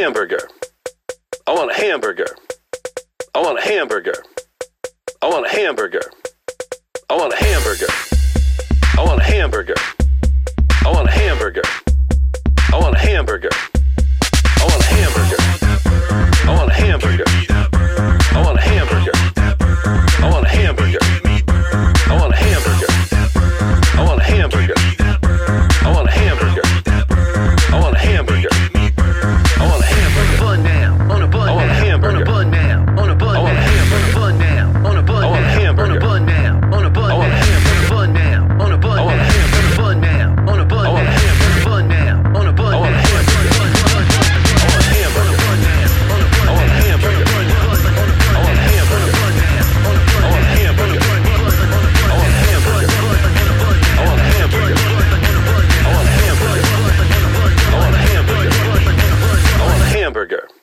hamburger. I want a hamburger. I want a hamburger. I want a hamburger. I want a hamburger. I want a hamburger. I want a hamburger. I want a hamburger. I want a hamburger. I want a hamburger. I want a hamburger. I want a hamburger. I want a hamburger. I want a hamburger. I want a hamburger. I want a hamburger. I want a hamburger. Bun now, on a bun I want a now, hamburger. on a bun now, on a bun I want a now, hamburger. bun now, on a bun I want a now, hamburger. on a bun now, on a bun I want a now, hamburger. bun now, on a bun I want a now, hamburger. bun now, on a bun I want a now, hamburger. bun now, on a bun I want a now, hamburger. I want a hamburger. I want a hamburger. I want a hamburger. I want a hamburger. I want a hamburger. I want a hamburger. I want a hamburger. I want a hamburger. I want a hamburger.